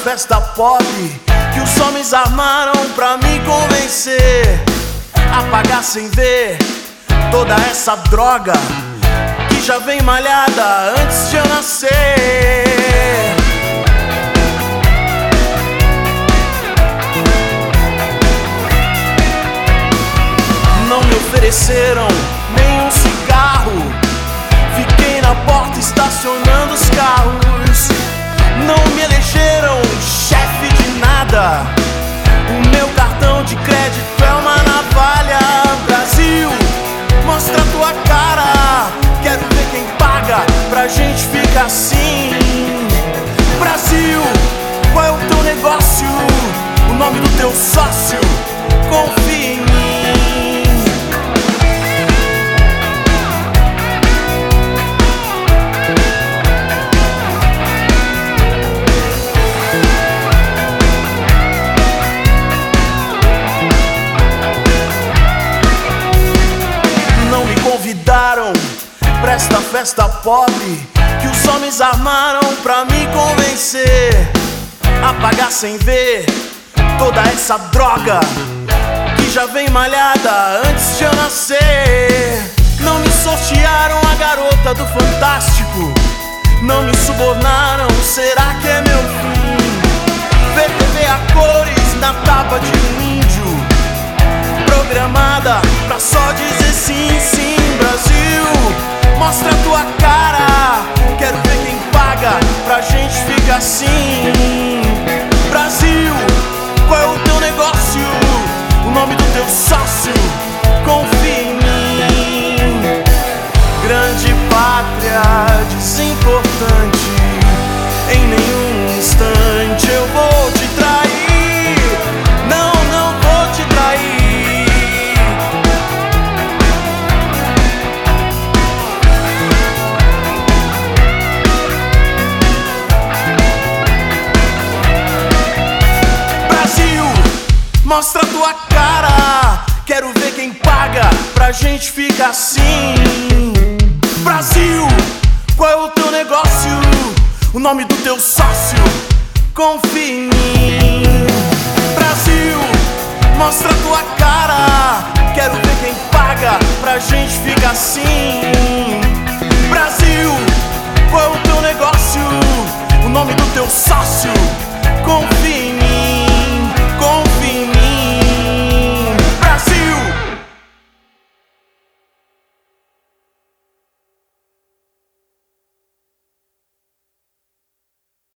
festa pop que os homens armaram pra me convencer a pagar sem ver toda essa droga que já vem malhada antes de eu nascer. Não me ofereceram nenhum cigarro, fiquei na porta estacionando os carros. Não me elegeram chefe de nada, o meu cartão de crédito é uma navalha. Brasil, mostra tua cara, quero ver quem paga pra gente ficar assim. Brasil, qual é o teu negócio, o nome do teu sócio, confia em mim. Convidaram pra esta festa pop que os homens armaram pra me convencer a pagar sem ver toda essa droga que já vem malhada antes de eu nascer. Não me sortearam a garota do Fantástico, não me subornaram, será que é meu fim? Ver TV a cores na tapa de um índio, programada pra só dizer sim, sim. Brasil, mostra tua cara, quero ver quem paga pra gente ficar assim. Brasil, qual é o teu negócio, o nome do teu sócio, confia em mim. Grande pátria desimportante, em nenhum instante eu vou te trair. Não, não vou te trair. Mostra tua cara, quero ver quem paga pra gente ficar assim. Brasil, qual é o teu negócio, o nome do teu sócio, confia em mim. Brasil, mostra tua cara, quero ver quem paga pra gente ficar assim. Brasil,